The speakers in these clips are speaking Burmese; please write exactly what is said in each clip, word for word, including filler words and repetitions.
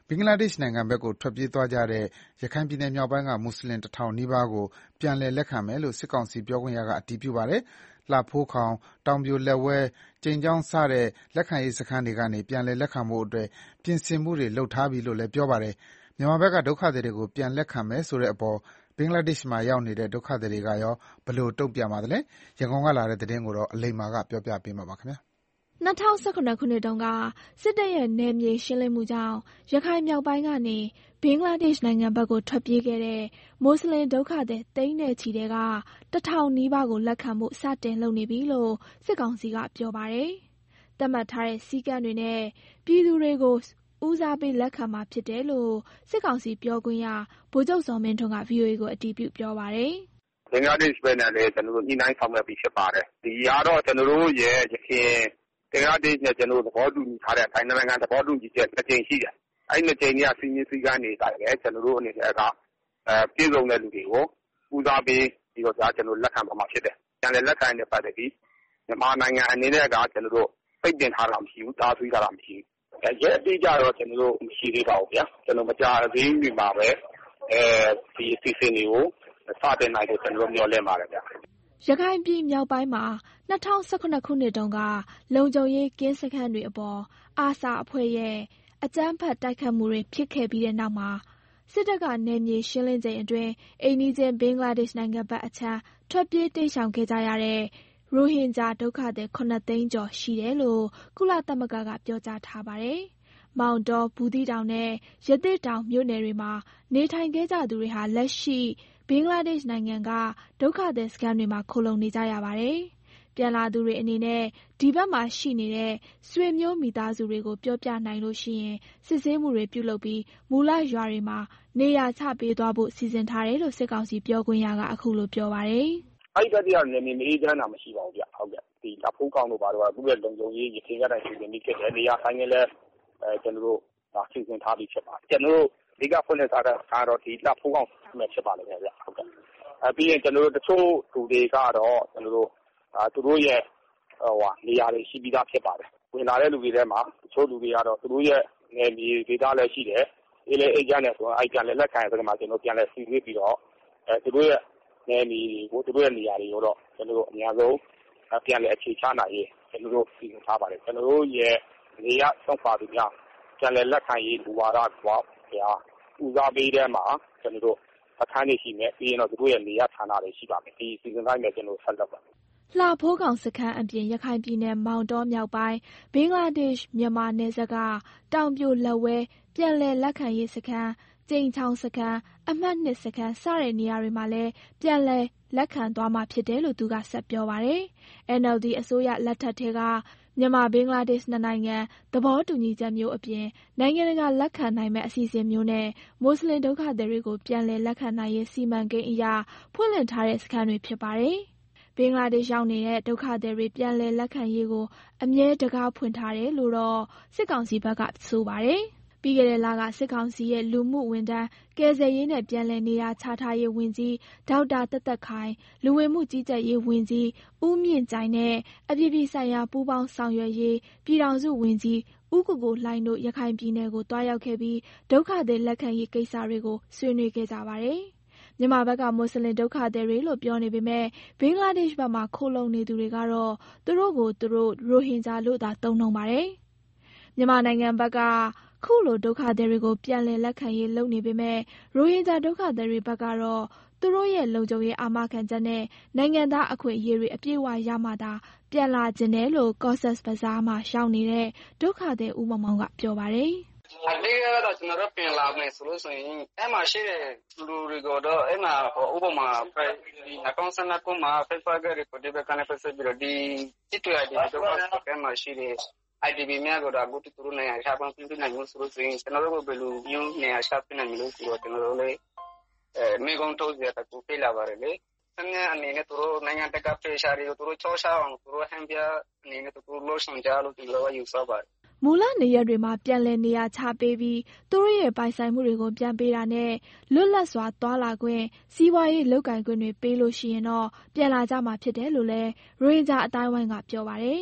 ဘင်္ဂလားဒေ့ရှ်နိုင်ငံဘက်ကိုထွက်ပြေးသွားကြတဲ့ရခိုင်ပြည်နယ်မြောက်ပိုင်းကမွတ်ဆလင်တထောင်နီးပါးကိုပြန်လည်လက်ခံမယ်လို့စစ်ကောင်စီပြောခွင့်ရကအတည်ပြုပါတယ်။လှဖိုးခေါင်၊တောင်ပြိုလက်ဝဲ၊ကြိမ်ချောင်းစတဲ့လက်ခံရေးစခန်းတွေကနေပြန်လည်လက်ခံဖို့အတွက်ပြင်ဆင်မှုတွေလုပ်ထားပြီလို့လည်းပြောပါတယ်။မြန်မာဘက်ကဒုက္ခသည်တွေကိုပြန်လက်ခံမယ်ဆိုတဲ့အပေါ်ဘင်္ဂလားဒေ့ရှ်မှာရောက်နေတဲ့ဒုက္ခသည်တွေကရောဘယ်လိုတုံ့ပြန်ပါသလဲ။ရန်ကုန်ကလာတဲ့သတင်းကိုအလိမ္မာကပြောပြပေးမှာပါခင်ဗျာ။၂၀၁၇ ခုနှစ်တုန်းကစစ်တပ်ရဲ့နယ်မြေရှင်းလင်းမှုကြောင့်ရခိုင်မြောက်ပိုင်းကနေဘင်္ဂလားဒေ့ရှ်နိုင်ငံဘက်ကိုထွက်ပြေးခဲ့တဲ့မွတ်ဆလင်ဒုက္ခသည်သိန်းနဲ့ချီတဲ့ကတထောင်နီးပါးကိုလက်ခံဖို့စတင်လုပ်နေပြီလို့စစ်ကောင်စီကပြောပါတယ်။သတ်မှတ်ထားတဲ့စည်းကမ်းတွေနဲ့ပြည်သူတွေကိုဦးစားပေးလက်ခံမှာဖြစ်တယ်လို့စစ်ကောင်စီပြောခွင့်ရဗိုလ်ချုပ်ဇော်မင်းထွန်းက ဗွီအိုအေကိုအတည်ပြုပြောပါတယ်။ဘင်္ဂလားဒေ့ရှ်ဘက်နဲ့လည်းကျွန်တော်တို့ညှိနှိုင်းဆောင်ရွက်ပြီးဖြစ်ပါတယ်။ဒီကတော့ကျွန်တော်တို့ရဲ့ရခိုင်ဘင်္ဂလားဒေ့ရှ်နဲ့ကျွန်တော်တို့သဘောတူညီထားတဲ့တိုင်းနိုင်ငံသဘောတူညီချက်နှစ်ကြိမ်ရှိတယ်။အဲ့နှစ်ကြိမ်ကစီမင်းစည်းကမ်းတွေတိုင်းလည်းကျွန်တော်တို့အနေနဲ့ကအဲပြည်စုံတဲ့လူတွေကိုဦးစားပေးပြီးတော့ဒါကျွန်တော်လက်ခံပါမှာဖြစ်တယ်။ပြန်လည်လက်ခံတဲ့ပတ်သက်ပြီးမြန်မာနိုင်ငံအနေနဲ့ကကျွန်တော်တို့စိတ်တင်ထားတာမရှိဘူးတားဆီးထားတာမရှိဘူး။အဲရဲအတိအကျတော့ကျွန်တော်တို့မရှိသေးပါဘူးဗျာ။ကျွန်တော်မကြားသေးဘူးဒီမှာပဲအဲဒီအစီအစဉ်တွေကိုစတင်နိုင်ဖို့ကျွန်တော်တို့မျှော်လင့်ပါတယ်ဗျာ။ရခိုင်ပြည်မြောက်ပိုင်းမှာ၂၀၁၇ ခုနှစ်တုန်းကလုံခြုံရေးကင်းစခန်းတွေအပေါ်အာဆာအဖွဲ့ရဲ့အကြမ်းဖက်တိုက်ခိုက်မှုတွေဖြစ်ခဲ့ပြီးတဲ့နောက်မှာစစ်တပ်ကနယ်မြေရှင်းလင်းချိန်အတွင်းအိမ်နီးချင်းဘင်္ဂလားဒေ့ရှ်နိုင်ငံဘက်အခြမ်းထွက်ပြေးတိမ်းရှောင်ခဲ့ကြရတဲ့ရိုဟင်ဂျာဒုက္ခသည်ခုနှစ်သိန်းကျော်ရှိတယ်လို့ကုလသမဂ္ဂကပြောကြားထားပါတယ်။မောင်တော၊ဘူးသီးတောင်နဲ့ရသေ့တောင်မြို့နယ်တွေမှာနေထိုင်ခဲ့ကြသူတွေဟာလက်ရှိဘင်္ဂလားဒေ့ရှ်နိုင်ငံကဒုက္ခသည်စခန်းတွေမှာခိုလှုံနေကြရပါတယ်။ပြန်လာသူတွေအနေနဲ့ဒီဘက်မှာရှိနေတဲ့ဆွေမျိုးမိသားစုတွေကိုပြောပြနိုင်လို့ရှိရင်စစ်ဆေးမှုတွေပြုလုပ်ပြီးမူလရွာတွေမှာနေရာချပေးသွားဖို့စီစဉ်ထားတယ်လို့စစ်ကောင်စီပြောခွင့်ရကအခုလိုပြောပါတယ်။အဲ့ဒီတည်းကနေနေမေးချမ်းတာမရှိပါဘူးဗျ။ဟုတ်ကဲ့ဒီအဖိုးကောင်တို့ဘာလို့ကသူ့ရဲ့လုံခြုံရေးရခိုင်ကတိုင်းစီစဉ်ပြီးဖြစ်တယ်နေရာဆိုင်ကလည်းအဲကျွန်တော်တို့ဒါစီစဉ်ထားပြီးဖြစ်ပါတယ်။ကျွန်တော်တို့ဒီကဖွင့်ထားတဲ့ကားတော့ဒီလဖိုးကောင်မဲ့ဖြစ်ပါလိမ့်မယ်ဗျ။ဟုတ်ကဲ့အဲပြီးရင်ကျွန်တော်တို့တချို့သူတွေကတော့ကျွန်တော်တို့အာသူတို့ရဲ့ဟိုဟာနေရာတွေရှိပြီးသားဖြစ်ပါတယ်။ဝင်လာတဲ့လူတွေထဲမှာတချို့လူတွေကတော့သူတို့ရဲ့နယ်မြေဒေသလည်းရှိတယ်။အေးလေအေးကြတယ်ဆိုတော့အဲ့ပြန်လည်းလက်ခံရတဲ့မှာကျွန်တော်ပြန်လည်းစီစစ်ပြီးတော့အဲသူတို့ရဲ့နယ်မြေကိုသူတို့ရဲ့နေရာတွေကိုတော့ကျွန်တော်တို့အများဆုံးပြန်လည်းအခြေချနိုင်ရေးကျွန်တော်တို့စီစဉ်ထားပါတယ်။ကျွန်တော်တို့ရဲ့နေရာဆုံးပါသူများပြန်လည်းလက်ခံရေးဘူဝါဒကွာဗျာဦးစားပေးတဲ့မှာကျွန်တော်တို့အခန်းတွေရှိမယ်ပြီးရင်တော့သူတို့ရဲ့နေရာဌာနတွေရှိပါမယ်ဒီစီစဉ်တိုင်းမှာကျွန်တော်ဆက်လုပ်ပါလှဖိုးခေါင်စခန်းအပြင်ရခိုင်ပြည်နယ်မောင်တောမြောက်ပိုင်းဘင်္ဂလားဒေ့ရှ်မြန်မာနယ်စပ်ကတောင်ပြိုလက်ဝဲပြန်လည်လက်ခံရေးစခန်းကျိန်ချောင်းစခန်းအမှတ်နှစ်စခန်းစတဲ့နေရာတွေမှာလည်းပြန်လည်လက်ခံသွားမှာဖြစ်တယ်လို့သူကဆက်ပြောပါတယ်။ N L D အစိုးရလက်ထက်ထဲကမြန်မာဘင်္ဂလားဒေ့ရှ်နှစ်နိုင်ငံသဘောတူညီချက်မျိုးအပြင်နိုင်ငံတကာလက်ခံနိုင်မဲ့အစီအစဉ်မျိုးနဲ့မွတ်ဆလင်ဒုက္ခသည်တွေကိုပြန်လည်လက်ခံနိုင်ရေးစီမံကိန်းအရာဖွင့်လှစ်ထားတဲ့စခန်းတွေဖြစ်ပါတယ်။ဘင်္ဂလားဒေ့ရှ်ရောက်နေတဲ့ဒုက္ခသည်တွေပြန်လည်လက်ခံရေးကိုအမြဲတကားဖွင့်ထားတယ်လို့တော့စစ်ကောင်စီဘက်ကဆိုပါတယ်။ပြီးခဲ့တဲ့လကစစ်ကောင်စီရဲ့လူမှုဝန်ထမ်းကယ်ဆယ်ရေးနဲ့ပြန်လည်နေရာချထားရေးဝန်ကြီးဒေါက်တာသက်သက်ခိုင်လူဝင်မှုကြီးကြပ်ရေးဝန်ကြီးဦးမြင့်ကြိုင်နဲ့အပြည်ပြည်ဆိုင်ရာပူးပေါင်းဆောင်ရွက်ရေးပြည်ထောင်စုဝန်ကြီးဦးကိုကိုလှိုင်တို့ရခိုင်ပြည်နယ်ကိုတွားရောက်ခဲ့ပြီးဒုက္ခသည်လက်ခံရေးကိစ္စတွေကိုဆွေးနွေးခဲ့ကြပါတယ်။မြန်မာဘက်ကမွတ်ဆလင်ဒုက္ခသည်တွေလို့ပြောနေပေမဲ့ဘင်္ဂလားဒေ့ရှ်ဘက်မှာခိုလုံနေသူတွေကတော့သူတို့ကိုသူတို့ရိုဟင်ဂျာလို့သာသုံးနှုန်းပါတယ်။မြန်မာနိုင်ငံဘက်ကခုလိုဒုက္ခသည်တွေကိုပြန်လည်လက်ခံရေးလုပ်နေပေမဲ့ရိုဟင်ဂျာဒုက္ခသည်တွေဘက်ကတော့သူတို့ရဲ့လုံခြုံရေးအာမခံချက်နဲ့နိုင်ငံသားအခွင့်အရေးတွေအပြည့်အဝရမှသာပြန်လာခြင်းတယ်လို့ Cox's Bazar မှာရှောင်နေတဲ့ဒုက္ခသည်ဦးမောင်မောင်ကပြောပါတယ်အဓိကတော့ကျွန်တော်တို့ပြင်လာမယ်ဆိုလို့ဆိုရင်အဲ့မှာရှိတဲ့လူတွေကတော့အဲ့မှာဥပမာဒီ၂၀၁၂ခုမှာ Facebook တွေကိုဒီဘက်ကနေပတ်သက်ပြီးတော့ဒီစစ်တွေအဒီတော့အဲ့မှာရှိတဲ့I D B များကတော့အခုသူတို့နေရာချပန်းပြင်နိုင်လို့ဆိုလို့ဆိုရင်ကျွန်တော်တို့ဘယ်လိုမျိုးနေရာချပင်းနိုင်လို့ဆိုတော့ကျွန်တော်တို့လည်းအဲမိကုန်းထုတ်ရတာကိုပြလာပါတယ်လေဆင်းရဲအနေနဲ့သူတို့နိုင်ငံတကာဖေရှားတွေကိုသူတို့ချောချအောင်သူတို့ဟန်ပြအနေနဲ့သူတို့လို့ဆောင်ကြလို့ဒီလိုယူဆပါတယ်မူလနေရာတွေမှာပြန်လည်နေရာချပေးပြီးသူတို့ရဲ့ပိုင်ဆိုင်မှုတွေကိုပြန်ပေးတာနဲ့လွတ်လပ်စွာသွားလာခွင့်စီးပွားရေးလုပ်ကိုင်ခွင့်တွေပေးလို့ရှိရင်တော့ပြန်လာကြမှာဖြစ်တယ်လို့လည်းရိုဟင်ဂျာအတိုင်းဝိုင်းကပြောပါတယ်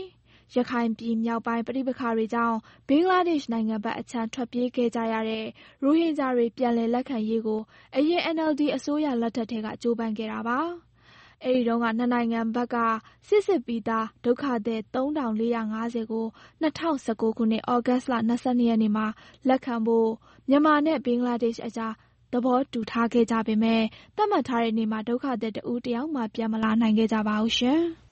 ရခိုင်ပြည်မြောက်ပိုင်းပဋိပက္ခတွေကြောင့်ဘင်္ဂလားဒေ့ရှ်နိုင်ငံဘက်အခြမ်းထွက်ပြေးခဲ့ကြရတဲ့ရိုဟင်ဂျာတွေပြန်လည်လက်ခံရေးကိုအရင် အန်အယ်လ်ဒီ အစိုးရလက်ထက်ထဲကကြိုးပမ်းခဲ့တာပါ။အဲဒီတုန်းကနှစ်နိုင်ငံဘက်ကစစ်စစ်ပြီးသားဒုက္ခသည်သုံးထောင်လေးရာငါးဆယ်ကို၂၀၁၉ခုနှစ်ဩဂတ်စ်လ၂၂ရက်နေ့မှာလက်ခံဖို့မြန်မာနဲ့ဘင်္ဂလားဒေ့ရှ်အကြားသဘောတူထားခဲ့ကြပေမဲ့သတ်မှတ်ထားတဲ့နေ့မှာဒုက္ခသည်တဦးတယောက်မှပြန်မလာနိုင်ခဲ့ကြပါဘူးရှင်။